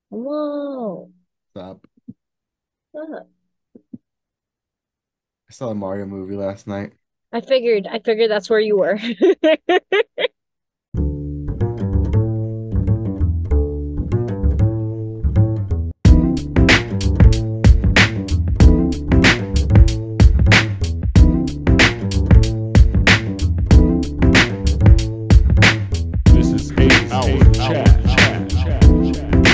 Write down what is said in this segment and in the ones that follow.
Whoa. Stop. Uh, I saw a Mario movie last night. I figured that's where you were. This is 8 Hour Chat.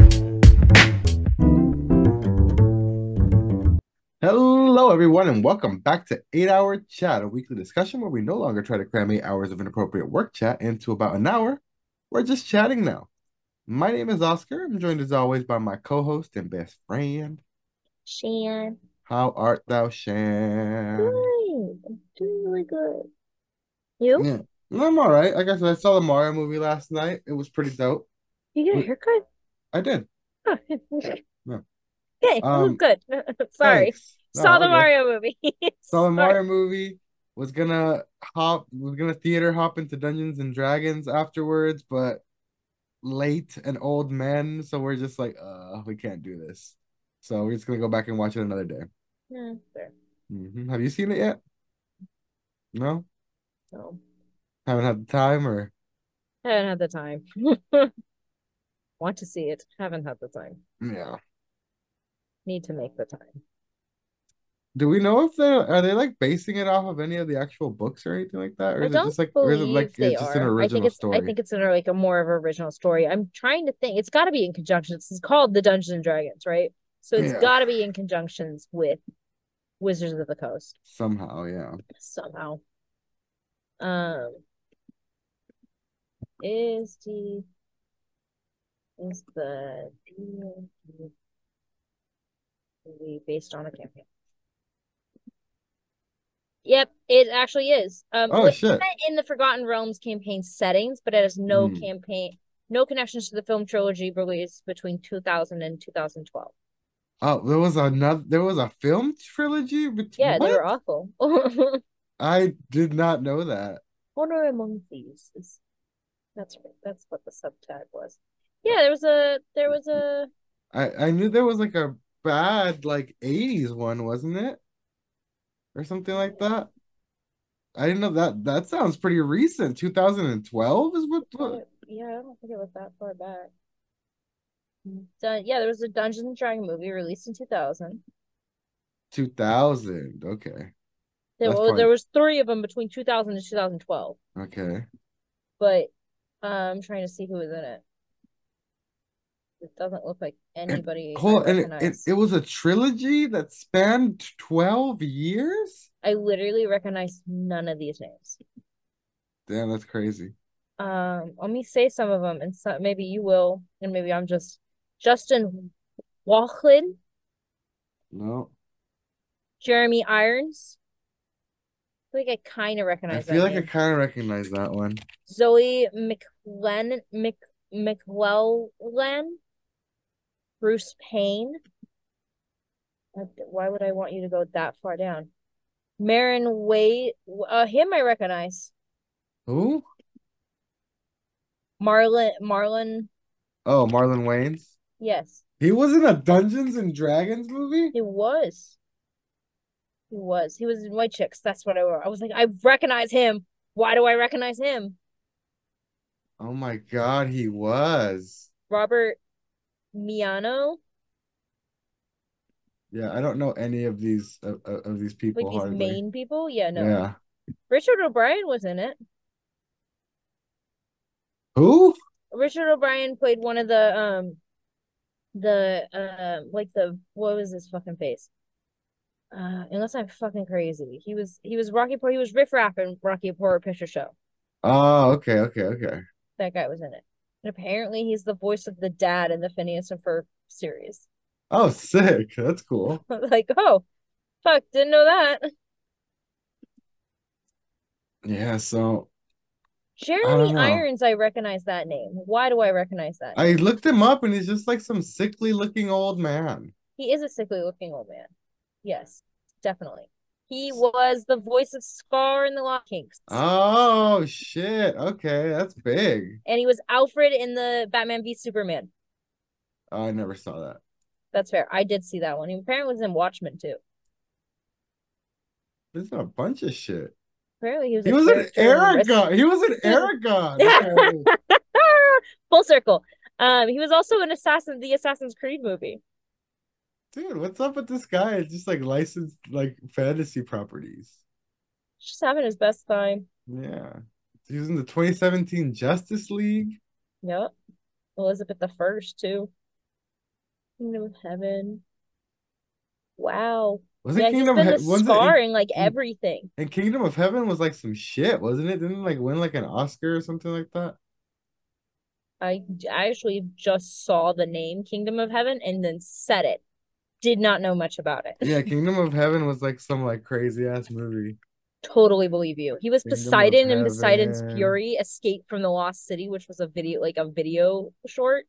Hello, everyone, and welcome back to 8 Hour Chat, a weekly discussion where we no longer try to cram 8 hours of inappropriate work chat into about an hour. We're just chatting now. My name is Oscar. I'm joined as always by my co-host and best friend. Shan. How art thou, Shan? Good. I'm doing really good. You? Yeah, I'm all right. Like I said, I saw the Mario movie last night. It was pretty dope. You get a Wait, haircut? I did. Huh. Yeah. Okay, you look Um, good. Sorry. Thanks. No, Saw all the good. Mario movie. Saw the Sorry. Mario movie. Was gonna theater hop into Dungeons and Dragons afterwards, but late and old men, so we're just like, we can't do this. So we're just gonna go back and watch it another day. Yeah, fair. Have you seen it yet? No, No, haven't had the time, or I haven't had the time. Want to see it. Haven't had the time. yeah. Need to make the time. Do we know if they like basing it off of any of the actual books or anything like that, or I is it don't just like, or is it believe like they it's just an are. I think original it's I story? think it's like a more of an original story. I'm trying to think. It's got to be in conjunction. It's called the Dungeons and Dragons, right? So it's Yeah, got to be in conjunctions with Wizards of the Coast somehow, yeah. somehow. Um, is the is the D&D movie based on a campaign? Yep, it actually is. Oh It's shit. set in the Forgotten Realms campaign settings, but it has Hmm. no connections to the film trilogy released between 2000 and 2012. Oh, there was a film trilogy? Yeah, they What? were awful. I did not know that. Honor Among Thieves is that's what the subtag was. Yeah, there was a I knew there was like a bad like 80s one, wasn't it? Or something like that. I didn't know that. That sounds pretty recent. 2012 is what yeah, I don't think it was that far back. Yeah, there was a Dungeons and Dragons movie released in 2000. 2000. Okay. There, That's well, there probably was three of them between 2000 and 2012, okay. but I'm trying to see who was in it. It doesn't look like And anybody I hold and recognize. it was a trilogy that spanned 12 years? I literally recognize none of these names. Damn, that's crazy. Let me say some of them, and so maybe you will, and maybe I'm just Justin Walklin, No. Jeremy Irons. I think I kind of I recognize feel that like I name. kind of recognize that one. Zoe McClellan, Bruce Payne. Why would I want you to go that far down? Marin Wade, him I recognize. Who? Marlon, Oh, Marlon Wayans. yes, He was in a Dungeons and Dragons movie? he was. He was. He was in White Chicks. That's what I wrote. I was like, I recognize him. Why do I recognize him? Oh my God, he was. Robert Miano, Yeah, I don't know any of these like people these hardly. main people. Yeah, no. Yeah. Richard O'Brien was in it. Who? Richard O'Brien played one of the like the what was his fucking face? Unless I'm fucking crazy. He was Rocky He was Riff Raff in Rocky Horror Picture Show. Oh, okay, okay, okay. That guy was in it. And apparently he's the voice of the dad in the Phineas and Ferb series. Oh, sick. That's cool. Like, oh, fuck, didn't know that. Yeah, so I don't Jeremy know. Irons, I recognize that name. Why do I recognize that I name? looked him up and he's just like some sickly looking old man. He is a sickly looking old man. Yes, definitely. He was the voice of Scar in the Lost Kings. Oh shit. Okay, that's big. And he was Alfred in the Batman v Superman. I never saw that. That's fair. I did see that one. He apparently was in Watchmen too. There's a bunch of shit. Apparently he was He a was an character in Risk. Aragon. He was an Aragon. Apparently. Full circle. He was also in the Assassin's Creed movie. Dude, what's up with this guy? It's just like licensed like fantasy properties. Just having his best time. Yeah. He was in the 2017 Justice League. Yep. Elizabeth the First too. Kingdom of Heaven. Wow. Was it Yeah, he's Kingdom been of the Heaven? Was it scarring like everything. and Kingdom of Heaven was like some shit, wasn't it? Didn't it, like win like an Oscar or something like that? I actually just saw the name Kingdom of Heaven and then said it. Did not know much about it. Yeah, Kingdom of Heaven was like some like crazy ass movie. Totally believe you. He was Kingdom of Poseidon in Poseidon's Heaven. Fury, Escape from the Lost City, which was a video short.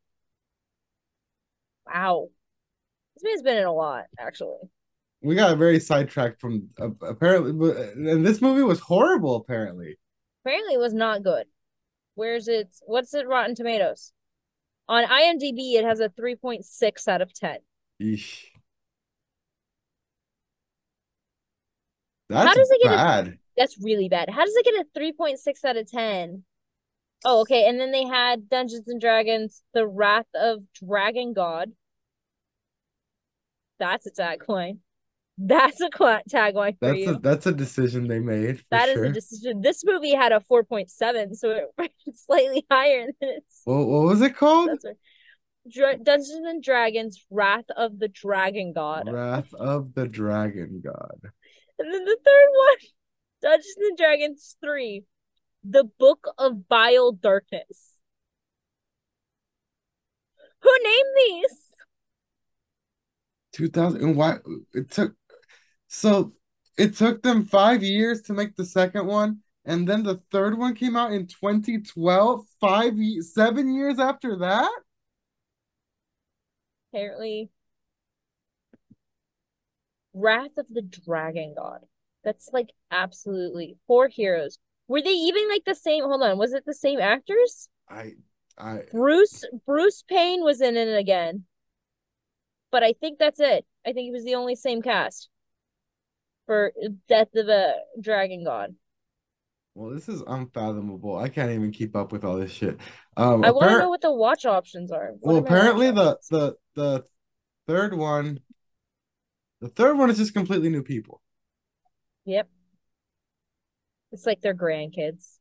Wow. This man's been in a lot, actually. We got very sidetracked from apparently, and this movie was horrible. Apparently, Apparently it was not good. What's it Rotten Tomatoes? On IMDb, it has a 3.6 out of 10. Eesh. How That's does it get bad. That's really bad. How does it get a 3.6 out of 10? Oh, okay. And then they had Dungeons and Dragons, The Wrath of Dragon God. That's a tagline. That's a tagline for you. That's a decision they made for That is sure. a decision. This movie had a 4.7, so it rated slightly higher than its. What was it called? That's right. Dungeons and Dragons, Wrath of the Dragon God. Wrath of the Dragon God. And then the third one, Dungeons and Dragons 3, The Book of Vile Darkness. Who named these? 2000 and why it took them 5 years to make the second one, and then the third one came out in 2012, 7 years after that. Apparently, Wrath of the Dragon God. That's like absolutely 4 heroes. Were they even like the same? Hold on, was it the same actors? I Bruce Payne was in it again, but I think that's it. I think it was the only same cast for Death of the Dragon God. Well, this is unfathomable. I can't even keep up with all this shit. I want to know what the watch options are. Well, apparently the third one is just completely new people. Yep. It's like their grandkids.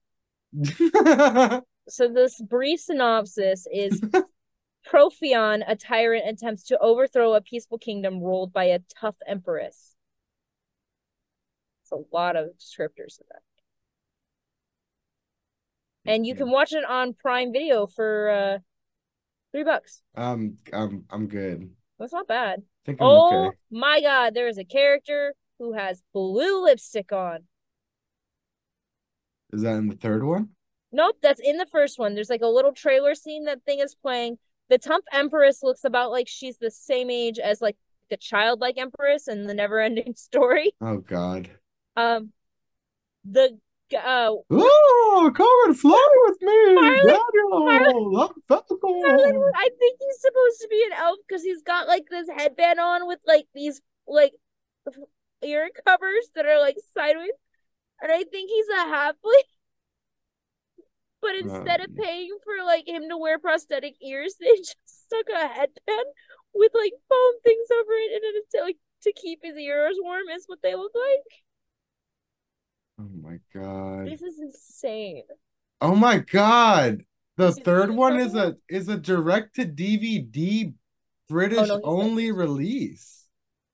So this brief synopsis is Profion, a tyrant, attempts to overthrow a peaceful kingdom ruled by a tough empress. It's a lot of descriptors of that. And you can watch it on Prime Video for $3. I'm good. That's not bad. I think I'm Oh okay. my God, there is a character who has blue lipstick on. Is that in the third one? Nope, that's in the first one. There's like a little trailer scene that thing is playing. The Tump Empress looks about like she's the same age as like the childlike Empress in the Neverending Story. Oh God. The Oh, come and fly with me, Daniel. I think he's supposed to be an elf because he's got like this headband on with like these like ear covers that are like sideways, and I think he's a halfling. But instead of paying for like him to wear prosthetic ears, they just stuck a headband with like foam things over it, and to like to keep his ears warm is what they look like. Oh my God. This is insane. Oh my God. The Is it third really one horrible? is a direct to DVD British no, he's only like- release.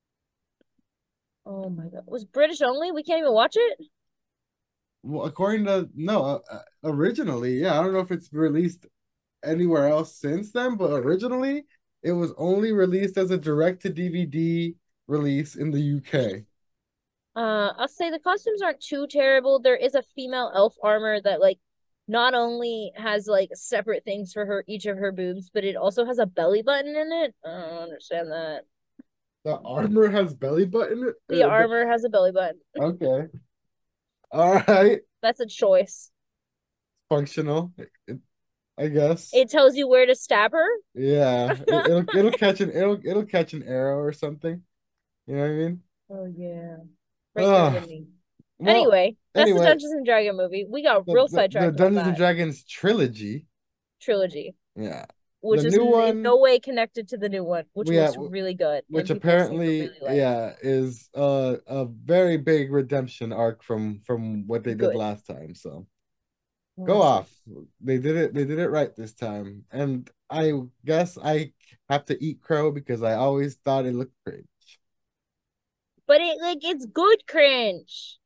Oh my God. Was British only? We can't even watch it? Well, according to originally, yeah, I don't know if it's released anywhere else since then, but originally it was only released as a direct to DVD release in the UK. I'll say the costumes aren't too terrible. There is a female elf armor that like not only has like separate things for each of her boobs, but it also has a belly button in it. I don't understand that. The armor has belly button? The armor has a belly button. Okay. All right. That's a choice. Functional. I guess. It tells you where to stab her. Yeah. It'll catch it'll catch an arrow or something. You know what I mean? Oh yeah. Right there Ugh. with me. Well, Anyway, that's the anyway, Dungeons and Dragon movie. We got the, real the sidetracked about Dungeons and that Dragons trilogy. trilogy, Yeah. The which is new in one, no way connected to the new one, which yeah, looks really good which and people seem to apparently, really like. yeah, is a very big redemption arc from what they did Good. last time. So go Awesome. off. They did it right this time. And I guess I have to eat crow because I always thought it looked great. But it's good cringe.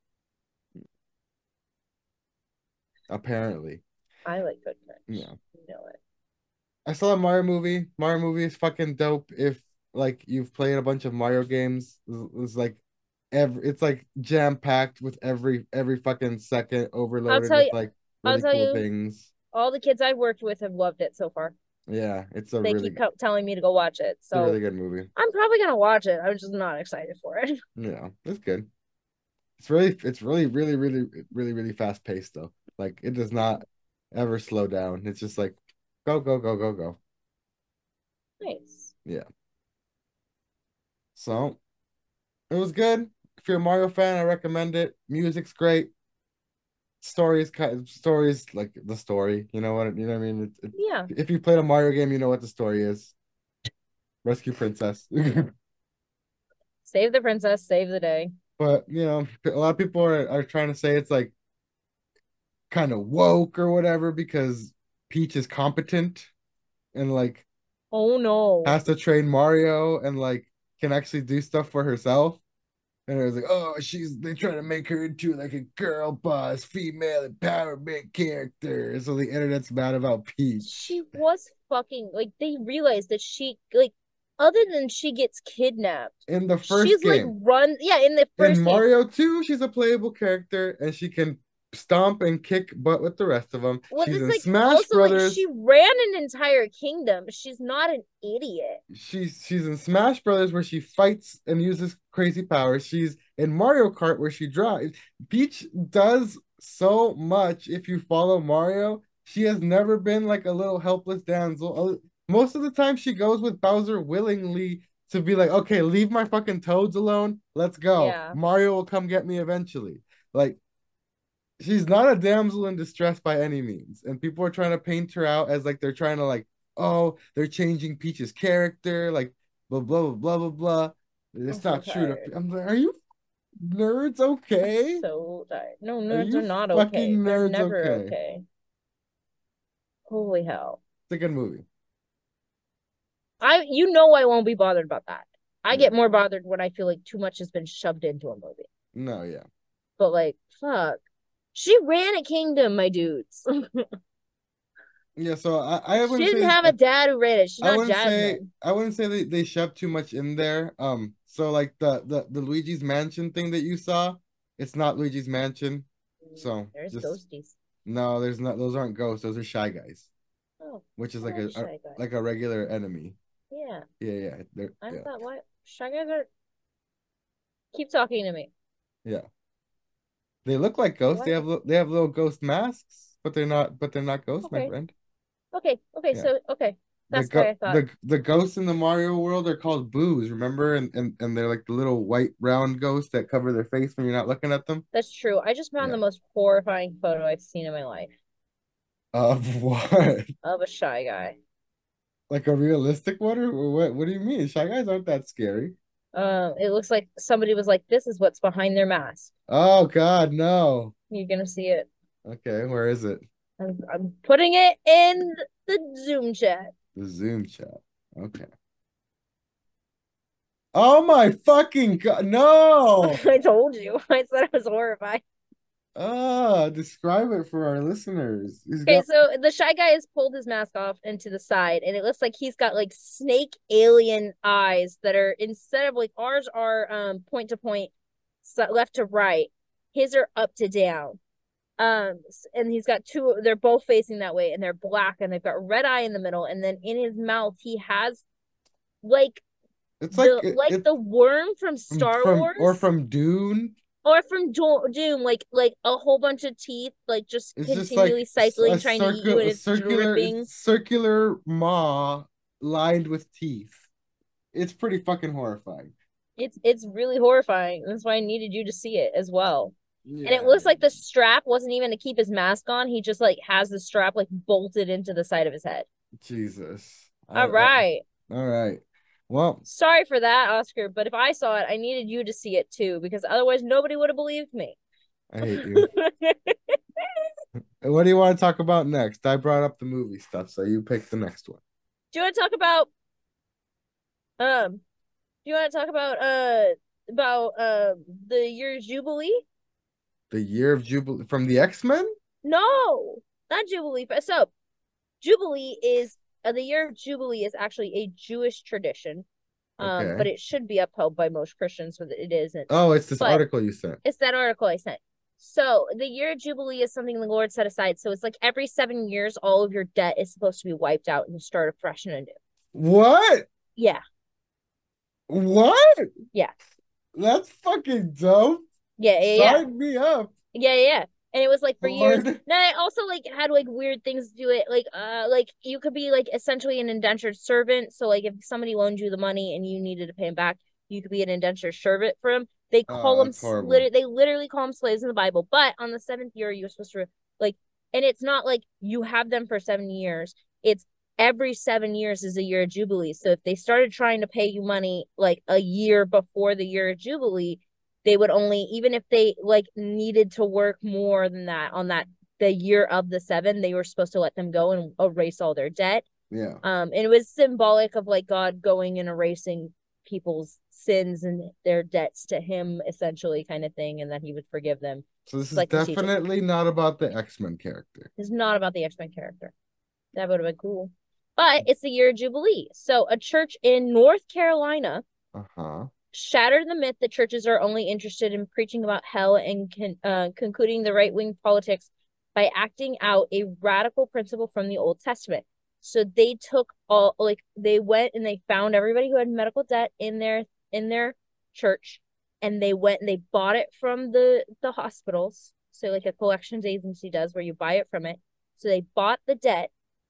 Apparently. I like good cringe. Yeah. You know it. I saw a Mario movie. Mario movie is fucking dope if like you've played a bunch of Mario games. It's like it's like jam packed with every fucking second I'll overloaded tell with you. like I'll really tell cool you. things. All the kids I've worked with have loved it so far. Yeah, it's a They really keep telling me to go watch it, it's a really so good movie. I'm probably gonna watch it. I'm just not excited for it. Yeah, it's good. It's really fast paced though. Like it does not ever slow down. It's just like go, go, go, go, go. Nice. Yeah. So it was good. If you're a Mario fan, I recommend it. Music's great. Stories like the story. You know what I mean? Yeah. If you played a Mario game, you know what the story is. Rescue princess. Save the princess, save the day. But a lot of people are trying to say it's like kind of woke or whatever because Peach is competent and like Oh no. has to train Mario and like can actually do stuff for herself. And it was like, oh, they trying to make her into like a girl boss, female empowerment character. So the internet's mad about Peach. She was fucking like they realized that she like other than she gets kidnapped. In the first She's like game. in the In first game. Mario 2, she's a playable character and she can stomp and kick butt with the rest of them. Well, She's it's in like Smash also like Brothers. she ran an entire kingdom. She's not an idiot. She's in Smash Brothers where she fights and uses crazy powers. She's in Mario Kart where she drives. Peach does so much if you follow Mario. She has never been like a little helpless damsel. Most of the time she goes with Bowser willingly to be like, okay, leave my fucking toads alone. Let's go. Yeah. Mario will come get me eventually. Like she's not a damsel in distress by any means. And people are trying to paint her out as like they're trying to like, oh, they're changing Peach's character, like blah blah blah blah blah. It's not true. I'm like, are you nerds okay? I'm so tired. No, Are nerds you are not okay. fucking They're nerds never okay? okay. Holy hell. It's a good movie. I won't be bothered about that. I get more bothered when I feel like too much has been shoved into a movie. No, yeah. But like, fuck. She ran a kingdom, my dudes. Yeah, so I She wouldn't didn't say have a dad who ran it. She's not Jasmine. I wouldn't say they shoved too much in there. So like the Luigi's Mansion thing that you saw, it's not Luigi's Mansion. So There's just ghosties. no, there's not. Those aren't ghosts. Those are Shy Guys, Oh, which is I like like Shy Guys. like a regular enemy. Yeah. Yeah. I Yeah. thought what? Shy Guys are keep talking to me. Yeah. They look like ghosts. What? They have little ghost masks, but they're not ghosts, my Okay. friend. Okay. Yeah. So that's why I thought The ghosts in the Mario world are called boos, remember? And they're like the little white round ghosts that cover their face when you're not looking at them. that's true. I just found Yeah. the most horrifying photo I've seen in my life Of what? of a Shy Guy. Like a realistic one, or what do you mean? Shy Guys aren't that scary. It looks like somebody was like, "This is what's behind their mask." Oh God, no. You're gonna see it. Okay, where is it? I'm putting it in the Zoom chat. The Zoom chat. Okay. Oh my fucking God, no. I told you. I said I was horrified. Describe it for our listeners. Okay, so the Shy Guy has pulled his mask off and to the side, and it looks like he's got like snake alien eyes that are instead of like ours are point to point, left to right. His are up to down. And he's got two. They're both facing that way, and they're black, and they've got red eye in the middle, and then in his mouth he has like it's the worm from Star Wars or from Dune. Or from Doom, like a whole bunch of teeth, like just It's just continually like cycling, trying to eat you, and it's dripping. circular maw lined with teeth. It's pretty fucking horrifying. It's really horrifying. That's why I needed you to see it as well. And it Yeah, looks like the strap wasn't even to keep his mask on. He just like has the strap like bolted into the side of his head. Jesus. All right. All right. Well, Sorry for that, Oscar, but if I saw it, I needed you to see it too, because otherwise nobody would have believed me. I hate you. What do you want to talk about next? I brought up the movie stuff, so you pick the next one. Do you want to talk about do you want to talk about the year Jubilee? The Year of Jubilee from the X-Men? No, not Jubilee. So Jubilee is the year of Jubilee is actually a Jewish tradition. Okay. But it should be upheld by most Christians, but it isn't. Oh, it's this But article you sent. it's that article I sent. So the year of Jubilee is something the Lord set aside. So it's like every 7 years, all of your debt is supposed to be wiped out and you start afresh and anew. What? Yeah. What? Yeah. That's fucking dope. Yeah. Sign me up. Yeah. And it was like for years. Lord. Now I also like had like weird things to do it. Like you could be like essentially an indentured servant. So like if somebody loaned you the money and you needed to pay him back, you could be an indentured servant for him. They call them that's horrible. they literally call them slaves in the Bible. But on the seventh year, you're supposed to like, and it's not like you have them for 7 years. It's every 7 years is a year of Jubilee. So if they started trying to pay you money like a year before the year of Jubilee, they would only, even if they like needed to work more than that on that the year of the 7, they were supposed to let them go and erase all their debt. Yeah. And it was symbolic of like God going and erasing people's sins and their debts to him, essentially, kind of thing, and that he would forgive them. So this is like definitely not about the X-Men character. It's not about the X-Men character. That would have been cool. But it's the year of Jubilee. So a church in North Carolina shattered the myth that churches are only interested in preaching about hell and concluding the right-wing politics by acting out a radical principle from the Old Testament. So they took they went and they found everybody who had medical debt in their church, and they went and they bought it from the hospitals. So like a collections agency does, where you buy it from it. So they bought the debt.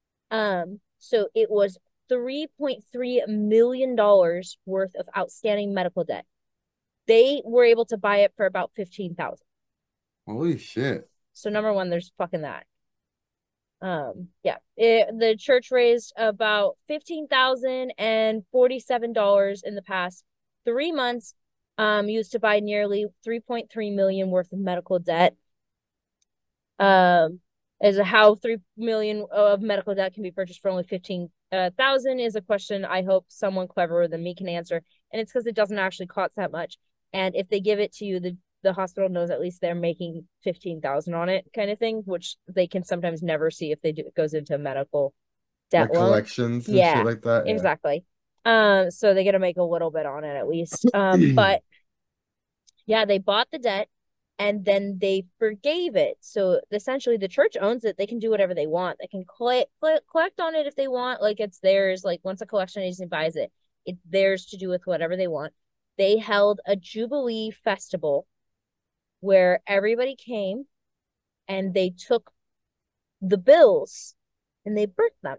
So it was $3.3 million worth of outstanding medical debt. They were able to buy it for about $15,000. Holy shit. So number one, there's fucking that. The church raised about $15,047 in the past 3 months, used to buy nearly $3.3 million worth of medical debt. As a how $3 million of medical debt can be purchased for only $15,000 is a question I hope someone cleverer than me can answer. And it's because it doesn't actually cost that much. And if they give it to you, the hospital knows at least they're making $15,000 on it, kind of thing, which they can sometimes never see if they do. It goes into a medical debt like loan. Collections and shit like that. Yeah. Exactly. So they got to make a little bit on it at least. But yeah, they bought the debt and then they forgave it. So essentially the church owns it. They can do whatever they want. They can collect on it if they want. Like it's theirs. Like once a collection agency buys it, it's theirs to do with whatever they want. They held a Jubilee festival where everybody came and they took the bills and they burnt them.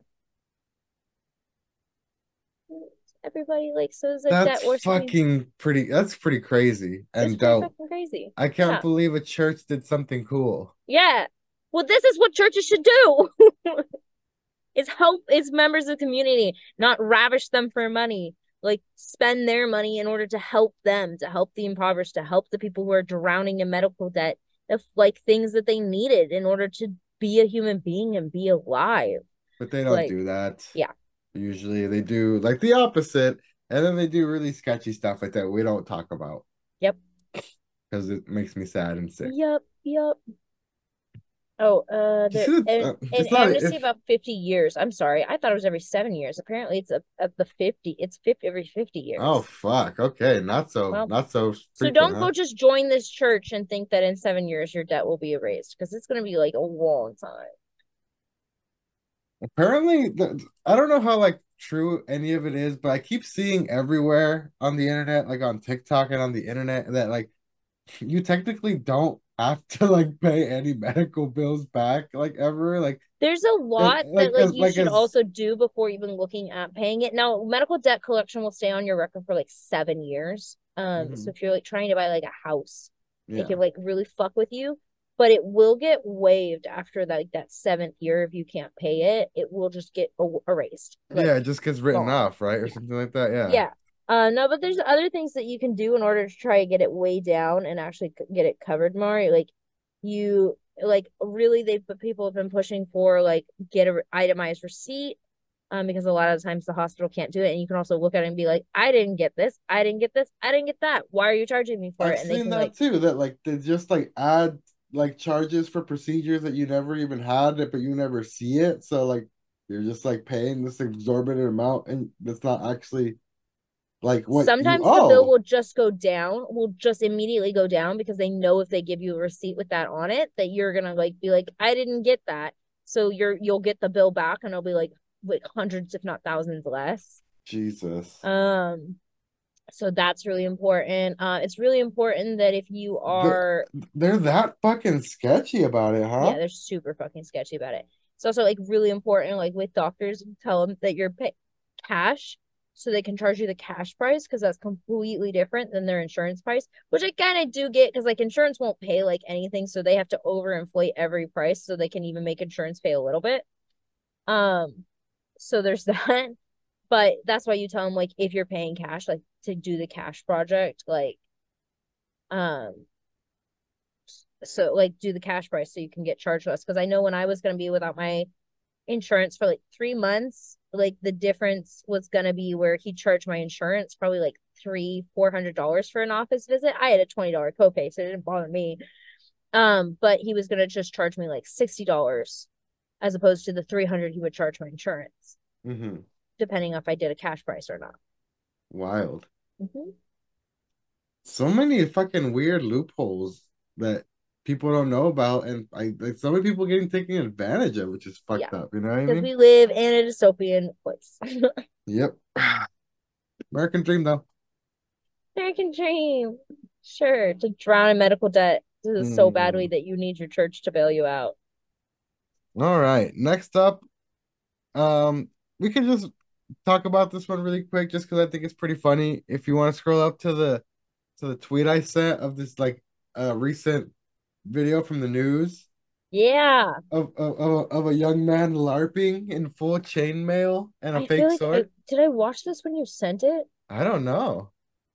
Everybody so it's like that's that's pretty crazy and dope. Fucking crazy. I can't believe a church did something cool. Yeah. Well, this is what churches should do. Is help its members of the community, not ravish them for money. Like spend their money in order to help them, to help the impoverished, to help the people who are drowning in medical debt, like things that they needed in order to be a human being and be alive. But they don't do that. Yeah. Usually they do like the opposite, and then they do really sketchy stuff like that we don't talk about. Yep. Because it makes me sad and sick. Yep. Oh, amnesty about 50 years. I'm sorry. I thought it was every 7 years. Apparently it's the 50. It's 50 every 50 years. Oh fuck. Okay. Not so So don't go just join this church and think that in 7 years your debt will be erased, because it's gonna be like a long time. Apparently, I don't know how true any of it is, but I keep seeing everywhere on the internet, like on TikTok and on the internet, that you technically don't have to like pay any medical bills back like ever. There's a lot that like you should as also do before even looking at paying it. Now, medical debt collection will stay on your record for like 7 years. So Mhm. if you're like trying to buy like a house, it Yeah. can like really fuck with you, but it will get waived after that, like that seventh year. If you can't pay it, it will just get erased, like Yeah, it just gets written gone. off, right? Or Yeah. something like that. Yeah. Yeah. No, but there's other things that you can do in order to try to get it way down and actually get it covered more. Like you like really people have been pushing for like get a itemized receipt because a lot of times the hospital can't do it, and you can also look at it and be like, I didn't get this, I didn't get this, I didn't get that. Why are you charging me for I've it? And they seen can like that too, that like they just like add like charges for procedures that you never even had it, but you never see it. So like you're just like paying this exorbitant amount and that's not actually like what you sometimes the bill owe. will just go down, will just immediately go down because they know if they give you a receipt with that on it that you're gonna like be like, I didn't get that. So you'll get the bill back and it'll be like hundreds, if not thousands less. Jesus. Um, so that's really important. It's really important that if you The, are, they're that fucking sketchy about it, huh? yeah, they're super fucking sketchy about it. It's also like really important, like with doctors, tell them that you're pay cash so they can charge you the cash price because that's completely different than their insurance price, which I kind of do get because like insurance won't pay like anything, so they have to overinflate every price so they can even make insurance pay a little bit. Um, so there's that. But that's why you tell them like if you're paying cash, like to do the cash project, like um so like do the cash price so you can get charged less. Because I know when I was gonna be without my insurance for like 3 months, like the difference was gonna be where he charged my insurance probably like $300-400 for an office visit. I had a $20 copay, so it didn't bother me. But he was gonna just charge me like $60 as opposed to the 300 he would charge my insurance, Mm-hmm. depending if I did a cash price or not. Wild. Mm-hmm. So many fucking weird loopholes that people don't know about, and I like so many people getting taken advantage of, which is Yeah, fucked up. You know what I because mean? we live in a dystopian place. Yep. American dream though. American dream. Sure, to drown in medical debt so badly Hmm. that you need your church to bail you out. All right. Next up, we can just talk about this one really quick, just because I think it's pretty funny. If you want to scroll up to the tweet I sent of this like recent video from the news Yeah, of a young man LARPing in full chainmail and a I feel fake like I sword. did I watch this when you sent it? I don't know.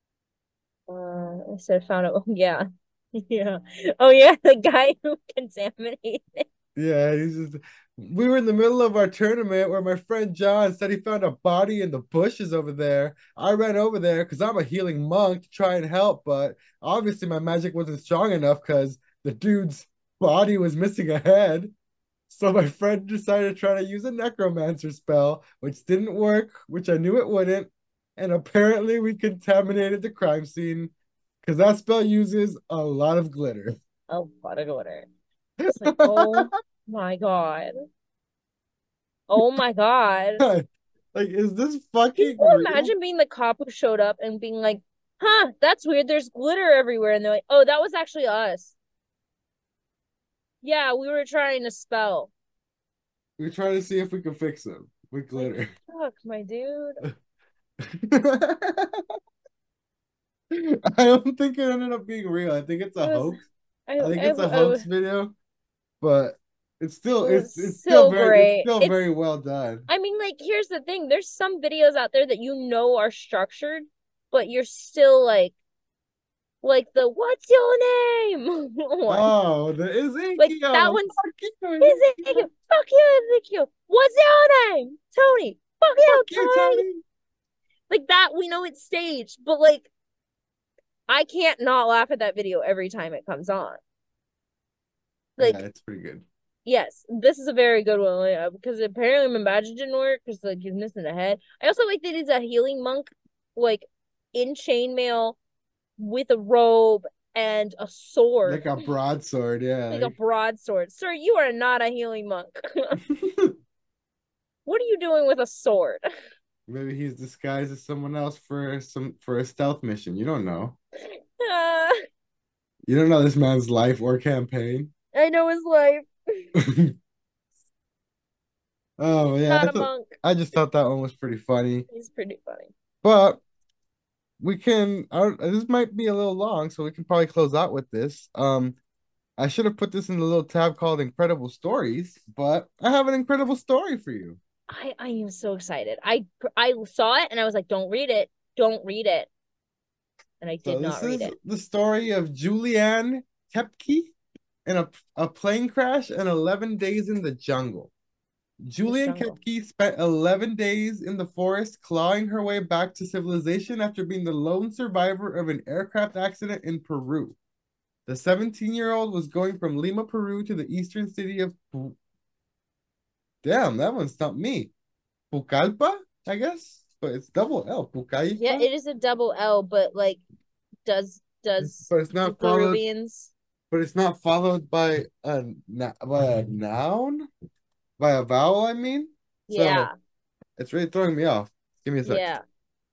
I said found it. Oh, yeah. Yeah. Oh yeah, the guy who contaminated. Yeah, he's just. We were in the middle of our tournament where my friend John said he found a body in the bushes over there. I ran over there because I'm a healing monk to try and help, but obviously my magic wasn't strong enough because the dude's body was missing a head. So my friend decided to try to use a necromancer spell, which didn't work, which I knew it wouldn't. And apparently we contaminated the crime scene because that spell uses a lot of glitter. Oh, what a order. It's like, oh my God. Oh my God. Like, is this Can fucking you real? imagine being the cop who showed up and being like, huh, that's weird. There's glitter everywhere. And they're like, oh, that was actually us. Yeah, we were trying to spell. We're trying to see if we can fix them with Like, glitter. fuck, my dude. I don't think it ended up being real. I think it's It a was, hoax. I think it's a I hoax video, but it's still it was it's so great. still very well done. I mean, like, here's the thing. There's some videos out there that you know are structured, but you're still like the what's your name one. Oh, the Like that Ezekiel. one's Fuck you, Ezekiel. Ezekiel. Fuck you, Ezekiel. What's your name? Tony. Fuck you, Fuck you, Tony. Tony. Like that, we know it's staged, but like I can't not laugh at that video every time it comes on. Yeah, Like, it's pretty good. yes, this is a very good one because apparently my magic didn't work because like he's missing a head. I also like that he's a healing monk, like in chainmail with a robe and a sword, Like a broadsword, yeah. like a broadsword. Sir, you are not a healing monk. What are you doing with a sword? Maybe he's disguised as someone else for a stealth mission. You don't know. Uh, You don't know this man's life or campaign. I know his life. Oh He's yeah, not a monk. I just thought that one was pretty funny. He's pretty funny. But we can. This might be a little long, so we can probably close out with this. I should have put this in the little tab called Incredible Stories, but I have an incredible story for you. I am so excited. I saw it and I was like, don't read it. Don't read it. And I So did this not read is it. the story of Julianne Kepke in a plane crash and 11 days in the jungle. This Julian jungle. Kepke spent 11 days in the forest clawing her way back to civilization after being the lone survivor of an aircraft accident in Peru. The 17-year-old was going from Lima, Peru to the eastern city of Damn, that one stumped me. Pucallpa, I guess, but it's double L. Yeah, Pucallpa, it is a double L, but like does but it's do not followed. Peruvians? But it's not followed by by a noun, by a vowel. I mean, so Yeah. it's really throwing me off. Give me a sec. Yeah.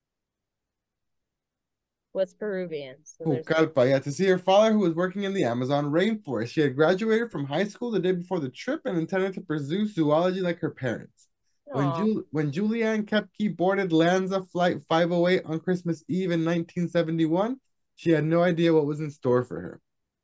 What's Peruvian? So there's Pucallpa, yeah, to see her father who was working in the Amazon rainforest. She had graduated from high school the day before the trip and intended to pursue zoology like her parents. oh, When Julianne Kepke boarded Lanza Flight 508 on Christmas Eve in 1971, she had no idea what was in store for her.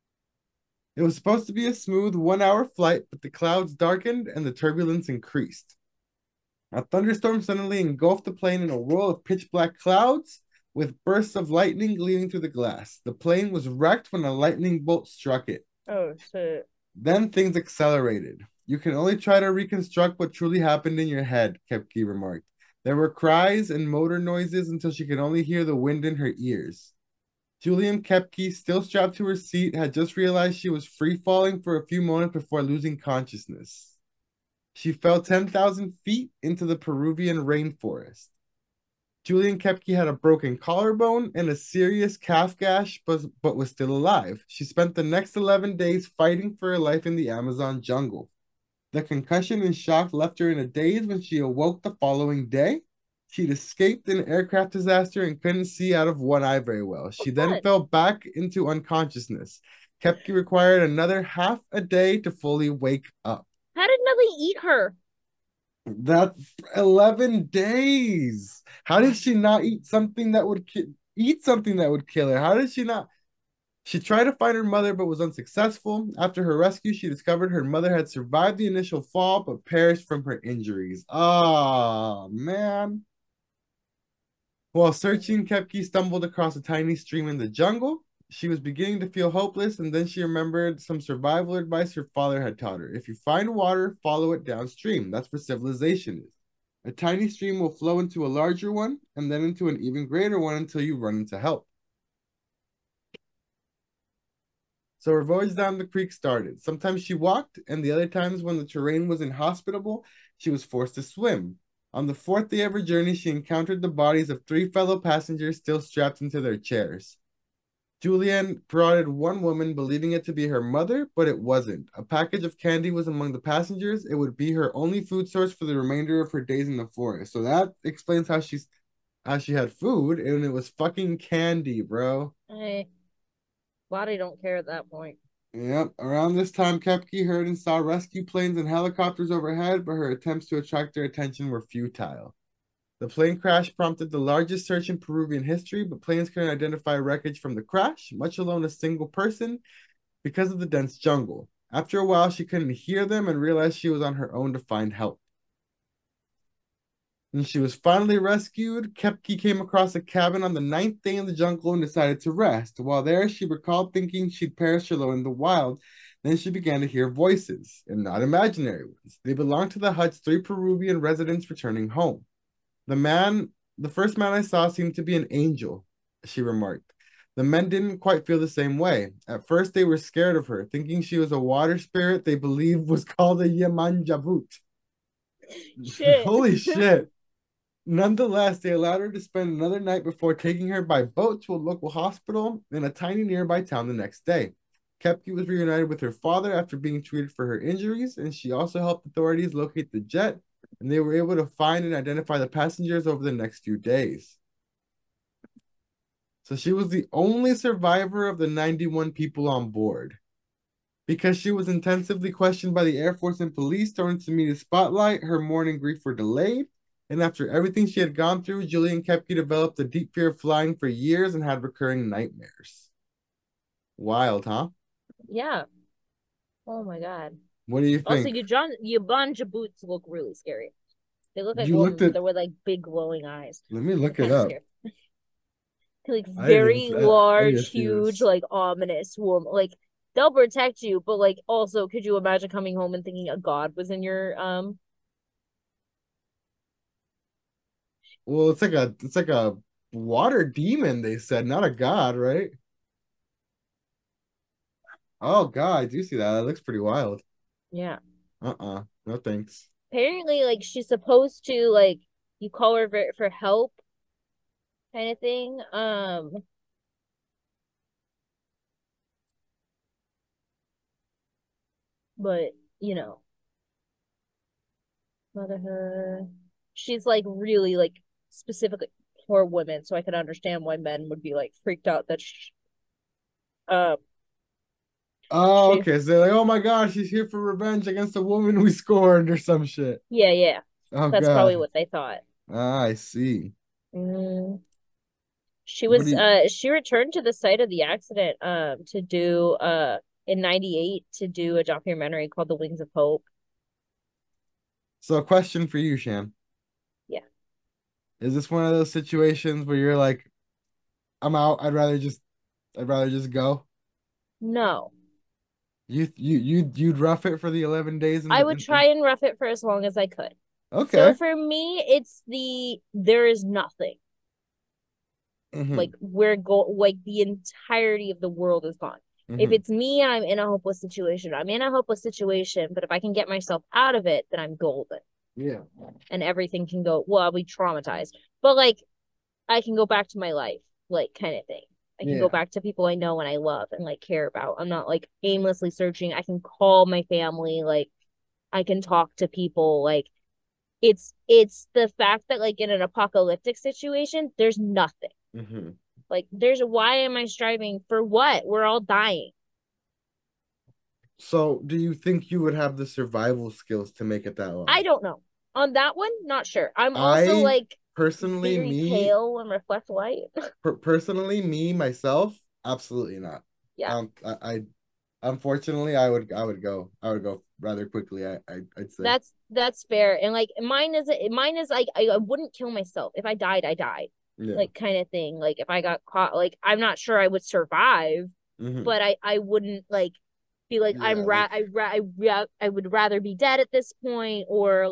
It was supposed to be a smooth 1 hour flight, but the clouds darkened and the turbulence increased. A thunderstorm suddenly engulfed the plane in a whirl of pitch black clouds with bursts of lightning gleaming through the glass. The plane was wrecked when a lightning bolt struck it. oh shit. Then things accelerated. You can only try to reconstruct what truly happened in your head, Kepke remarked. There were cries and motor noises until she could only hear the wind in her ears. Julian Kepke, still strapped to her seat, had just realized she was free falling for a few moments before losing consciousness. She fell 10,000 feet into the Peruvian rainforest. Julian Kepke had a broken collarbone and a serious calf gash, but was still alive. She spent the next 11 days fighting for her life in the Amazon jungle. The concussion and shock left her in a daze when she awoke the following day. She'd escaped an aircraft disaster and couldn't see out of one eye very well. She then Fun. fell back into unconsciousness. Kepke required another half a day to fully wake up. How did Nelly eat her? That's 11 days. How did she not eat something that would eat something that would kill her? How did she not? She tried to find her mother but was unsuccessful. After her rescue, she discovered her mother had survived the initial fall but perished from her injuries. Oh, man. While searching, Kepke stumbled across a tiny stream in the jungle. She was beginning to feel hopeless, and then she remembered some survival advice her father had taught her. If you find water, follow it downstream. That's where civilization is. A tiny stream will flow into a larger one, and then into an even greater one until you run into help. So her voyage down the creek started. Sometimes she walked, and the other times when the terrain was inhospitable, she was forced to swim. On the fourth day of her journey, she encountered the bodies of 3 fellow passengers still strapped into their chairs. Julianne prodded one woman, believing it to be her mother, but it wasn't. A package of candy was among the passengers. It would be her only food source for the remainder of her days in the forest. So that explains how she had food, and it was fucking candy, bro. Hey, glad I don't care at that point. Yep. Around this time, Kepke heard and saw rescue planes and helicopters overhead, but her attempts to attract their attention were futile. The plane crash prompted the largest search in Peruvian history, but planes couldn't identify wreckage from the crash, much alone a single person, because of the dense jungle. After a while, she couldn't hear them and realized she was on her own to find help. When she was finally rescued, Kepke came across a cabin on the 9th day in the jungle and decided to rest. While there, she recalled thinking she'd perished alone in the wild. Then she began to hear voices, and not imaginary ones. They belonged to the hut's 3 Peruvian residents returning home. The first man I saw seemed to be an angel, she remarked. The men didn't quite feel the same way. At first, they were scared of her, thinking she was a water spirit they believed was called a Yemanjabut. Shit. Holy shit. Nonetheless, they allowed her to spend another night before taking her by boat to a local hospital in a tiny nearby town the next day. Kepke was reunited with her father after being treated for her injuries, and she also helped authorities locate the jet, and they were able to find and identify the passengers over the next few days. So she was the only survivor of the 91 people on board. Because she was intensively questioned by the Air Force and police thrown into media spotlight, her mourning grief were delayed. And after everything she had gone through, Julian Kepke developed a deep fear of flying for years and had recurring nightmares. Wild, huh? Yeah. Oh my God. What do you Also, think? Yubanja boots look really scary. They look like You looked women, but at. they're with like big glowing eyes. Let me They're look it kind of up. scary. Like I didn't. very I large, didn't see huge, this. like ominous woman. Like they'll protect you, but like also, could you imagine coming home and thinking a god was in your Well, it's like a water demon. They said, not a god, right? Oh God, I do see that. That looks pretty wild. Yeah. No thanks. Apparently, like she's supposed to like you call her for help kind of thing. But you know, motherhood. She's like really like specifically for women, so I can understand why men would be like freaked out that um Oh, she okay. So they're like, oh my gosh, she's here for revenge against the woman we scorned or some shit. yeah. Oh That's probably God. what they thought. I see. Mm. What do you She returned to the site of the accident to do in 98 to do a documentary called The Wings of Hope. So a question for you, Shan. Yeah. Is this one of those situations where you're like, I'm out, I'd rather just go? No. You'd rough it for the 11 days in I the would try and rough it for as long as I could. So Okay. for me, it's there is nothing. Like Hmm. like the entirety of the world is gone. If Hmm. it's me and I'm in a hopeless situation, I'm in a hopeless situation, but if I can get myself out of it, then I'm golden. Yeah. And everything can go, well, I'll be traumatized. But like I can go back to my life, like kind of thing. I can go Yeah. back to people I know and I love and like care about. I'm not like aimlessly searching. I can call my family, like I can talk to people. Like it's the fact that like in an apocalyptic situation, there's nothing. Hmm. Like there's why am I striving for what? We're all dying. So do you think you would have the survival skills to make it that I long? don't know. On that one, not sure. I'm also I like personally, very me pale and reflect light. personally, me myself, absolutely not. Yeah. I unfortunately, I would go rather quickly. I'd say. That's fair. And like mine is like I wouldn't kill myself. If I died, I died. Yeah. Like kind of thing. Like if I got caught, like I'm not sure I would survive, Hmm. but I wouldn't like be like Yeah, like I would rather be dead at this point or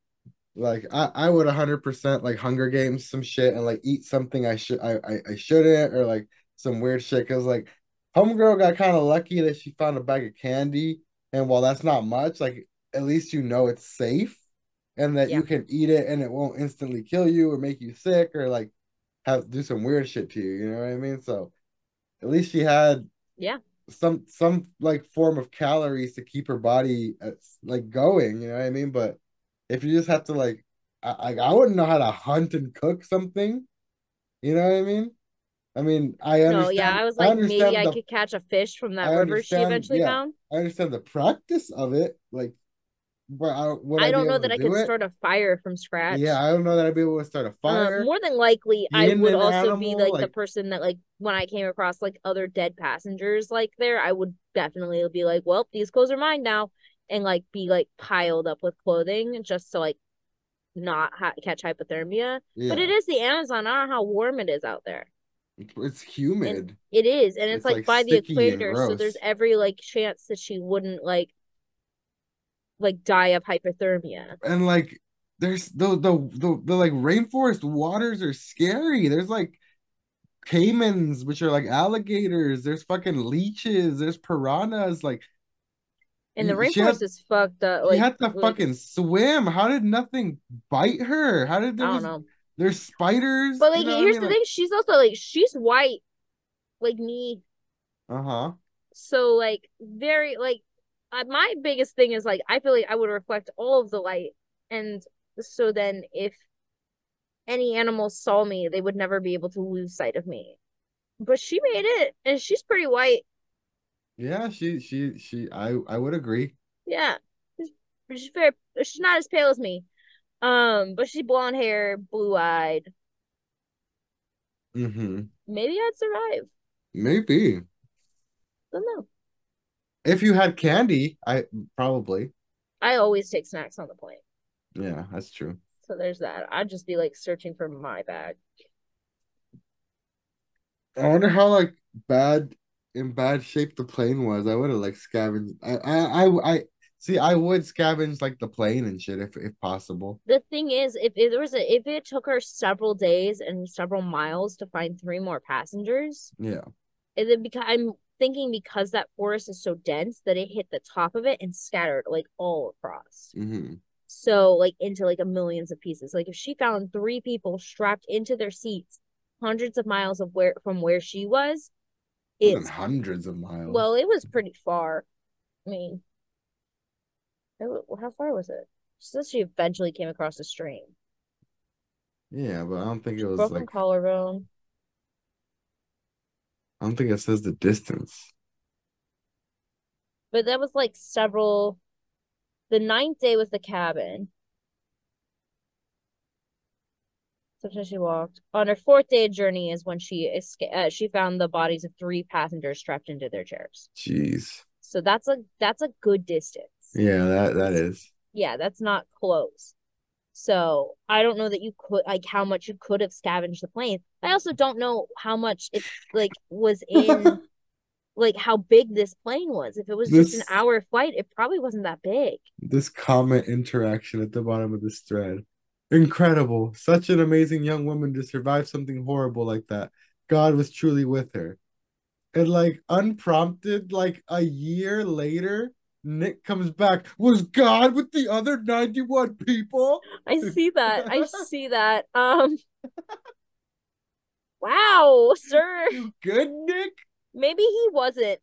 I would 100% like Hunger Games some shit and like eat something I shouldn't, or like some weird shit, because like homegirl got kind of lucky that she found a bag of candy, and while that's not much, like at least you know it's safe and that yeah. you can eat it and it won't instantly kill you or make you sick or like have do some weird shit to you, you know what I mean? So at least she had Yeah. some like form of calories to keep her body like going, you know what I mean? But if you just have to like I wouldn't know how to hunt and cook something, you know what I mean? I mean, I No, yeah. understand I was I like maybe understand I the could catch a fish from that I river she understand, eventually yeah, found. I understand the practice of it, like, but would I I be don't know able to that I do could it? start a fire from Yeah, scratch. I don't know that I'd be able to start a fire More than likely, I in would an also be animal, like the like, person that like when I came across like other dead passengers like there, I would definitely be like, well, these clothes are mine now, and like be like piled up with clothing just to like not catch hypothermia. But it yeah, is the Amazon. I don't know how warm it is out there, it's and humid, it is, and it's it's like like by the sticky and equator, so there's gross. every like chance that she wouldn't like die of hypothermia. And like there's the like rainforest waters are scary. There's like caimans, which are like alligators. There's fucking leeches. There's piranhas. Like And the she had rainforest is fucked up. she had to Like fucking swim. How did nothing bite her? How did I don't know. there's spiders? But You like, know what I here's mean? the Like, thing: she's also like she's white, like me. uh-huh. So like very like my biggest thing is like I feel like I would reflect all of the light, and so then if any animals saw me, they would never be able to lose sight of me. But she made it, and she's pretty white. Yeah, I would agree. Yeah, she's, she's very. She's not as pale as me. But she's blonde hair, blue eyed. Mm-hmm. Maybe I'd survive. Maybe. Don't know. If you had candy, I probably. I always take snacks on the plane, Yeah, that's true. so there's that. I'd just be like searching for my bag. I wonder how like bad shape the plane was. I would have like scavenged. I see. I would scavenge like the plane and shit if possible. The thing is, if it took her several days and several miles to find three more passengers, Yeah. and then because I'm thinking because that forest is so dense that it hit the top of it and scattered like all across. Mm-hmm. So like into like a millions of pieces. Like if she found three people strapped into their seats hundreds of miles of where she was, Wasn't it's hundreds of well, miles. it was pretty far. I mean, how far was it? She says she eventually came across a stream. Yeah, but I don't think it was Broken like. collarbone. I don't think it says the distance. But that was like several. The ninth day was the cabin. Sometimes she walked. On her fourth day of journey is when she found the bodies of three passengers strapped into their chairs. Jeez. So that's a good distance. Yeah, that is. Yeah, that's not close. So I don't know that you could like how much you could have scavenged the plane. I also don't know how much it like was in like how big this plane was. If it was just an This hour flight, it probably wasn't that big. this comment interaction at the bottom of this thread. Incredible. Such an amazing young woman to survive something horrible like that. God was truly with her. And like unprompted, like a year later, Nick comes back. Was God with the other 91 people? I see that. I see that. Wow, sir. You good, Nick? Maybe he wasn't.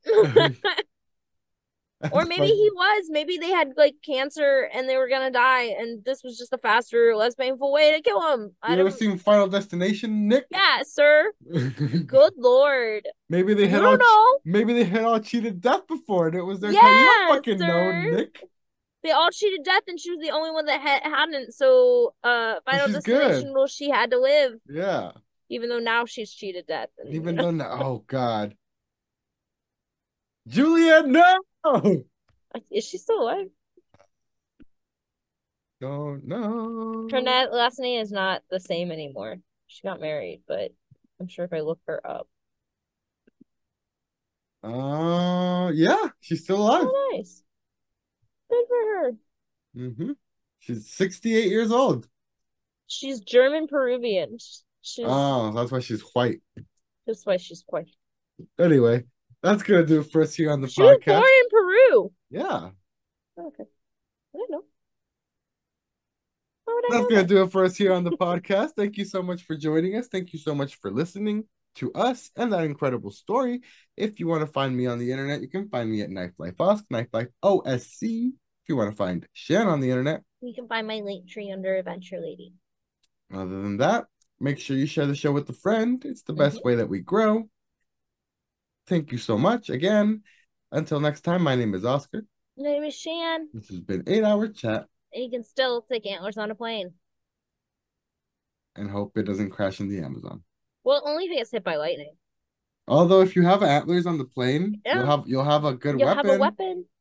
Or That's maybe he funny. was. Maybe they had like cancer and they were gonna die, and this was just a faster, less painful way to kill him. I You ever don't. seen Final Destination, Nick? Yeah, sir. Good lord. Maybe they You had don't know. all cheated death before, and it was their time. You don't Yeah, fucking know, sir. Nick. They all cheated death, and she was the only one that hadn't. So, So Final she's Destination, good. well, she had to live, Yeah. even though now she's cheated death, and Even though now, oh God, Juliet, no, is she still alive? don't Her know. last name is not the same anymore. She got married, but I'm sure if I look her up. Yeah, she's still alive. Oh, nice. Good for her. Mm-hmm. She's 68 years old. She's German Peruvian. She's Oh, that's why she's white. That's why she's quite. Anyway, that's gonna do it for us here on the She was born podcast. in Peru. Yeah, Okay. I didn't know. How would I that's know gonna that? do it for us here on the podcast. Thank you so much for joining us. Thank you so much for listening to us and that incredible story. If you want to find me on the internet, you can find me at Knife Life Osc, Knife Life OSC. If you want to find Shan on the internet, You can find my link tree under Adventure Lady. other than that, make sure you share the show with a friend. It's the best Mhm. way that we grow. Thank you so much again. Until next time, my name is Oscar. My name is Shan, This has been 8 Hour Chat, and you can still take antlers on a plane. and hope it doesn't crash in the Amazon. Well, only if it gets hit by lightning. Although if you have antlers on the plane, Yeah. you'll have a good You'll have a weapon. weapon.